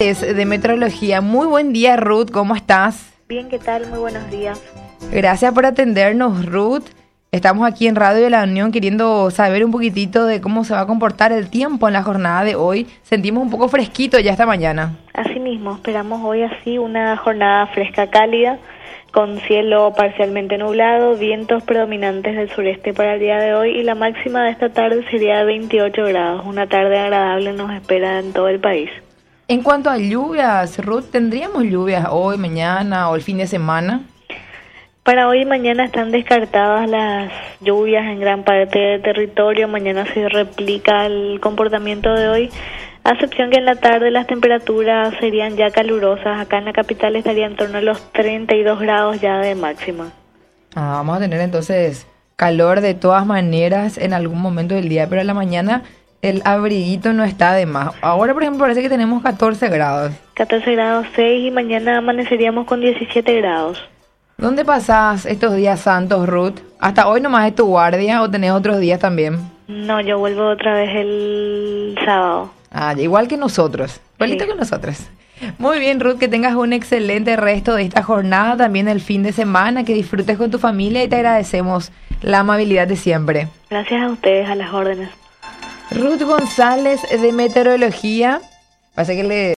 González de Meteorología. Muy buen día, Ruth, ¿cómo estás? Bien, ¿qué tal? Muy buenos días. Gracias por atendernos, Ruth. Estamos aquí en Radio de la Unión queriendo saber un poquitito de cómo se va a comportar el tiempo en la jornada de hoy. Sentimos un poco fresquito ya esta mañana. Así mismo, esperamos hoy así una jornada fresca cálida, con cielo parcialmente nublado, vientos predominantes del sureste para el día de hoy y la máxima de esta tarde sería de 28 grados. Una tarde agradable nos espera en todo el país. En cuanto a lluvias, Ruth, ¿tendríamos lluvias hoy, mañana o el fin de semana? Para hoy y mañana están descartadas las lluvias en gran parte del territorio. Mañana se replica el comportamiento de hoy, a excepción que en la tarde las temperaturas serían ya calurosas. Acá en la capital estaría en torno a los 32 grados ya de máxima. Vamos a tener entonces calor de todas maneras en algún momento del día, pero en la mañana el abriguito no está de más. Ahora, por ejemplo, parece que tenemos 14 grados. 14 grados 6 y mañana amaneceríamos con 17 grados. ¿Dónde pasás estos días santos, Ruth? ¿Hasta hoy nomás es tu guardia o tenés otros días también? No, yo vuelvo otra vez el sábado. Igual que nosotros, igualito Sí. que nosotros. Muy bien, Ruth, que tengas un excelente resto de esta jornada, también el fin de semana, que disfrutes con tu familia y te agradecemos la amabilidad de siempre. Gracias a ustedes, a las órdenes. Ruth González de Meteorología, pasa que le